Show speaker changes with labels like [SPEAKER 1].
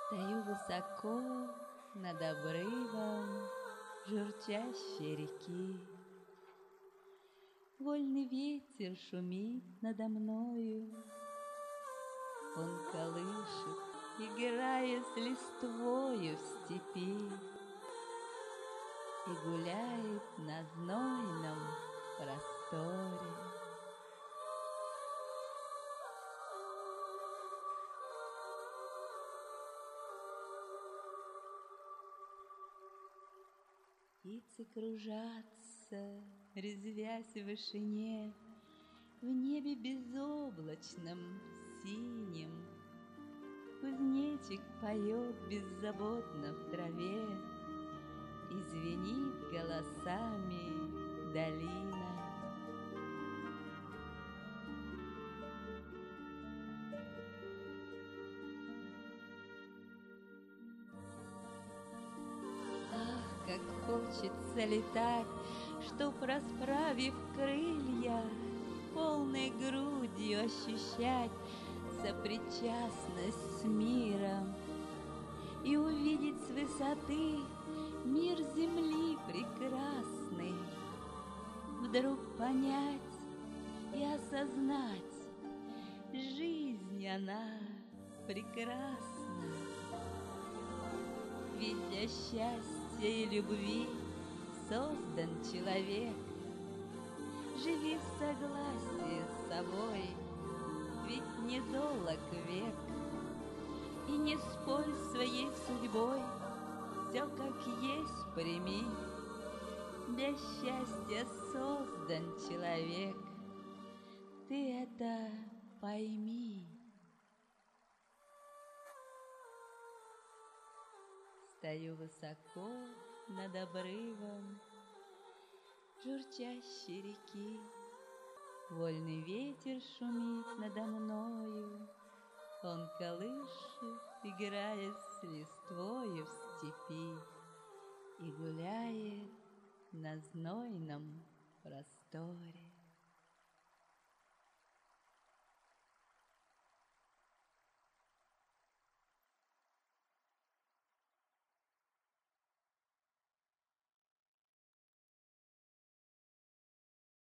[SPEAKER 1] Стою высоко над обрывом журчащей реки. Вольный ветер шумит надо мною, он колышет, играя с листвою в степи, и гуляет на знойном просторе. Птицы кружатся, резвясь в вышине, в небе безоблачном, синем. Кузнечик поет беззаботно в траве, и звенит голосами долина. Ах, как хочется летать, чтоб, расправив крылья, полной грудью ощущать сопричастность с миром и увидеть с высоты мир земли прекрасный, вдруг понять и осознать, жизнь она прекрасна. Ведь для счастья и любви создан человек. Живи в согласии с собой, ведь не долог век. И не спорь с своей судьбой, все как есть прими. Для счастья создан человек, ты это пойми. Стою высоко над обрывом журчащей реки. Вольный ветер шумит надо мною, он колышет, играя с листвою в степи, и гуляет на знойном просторе.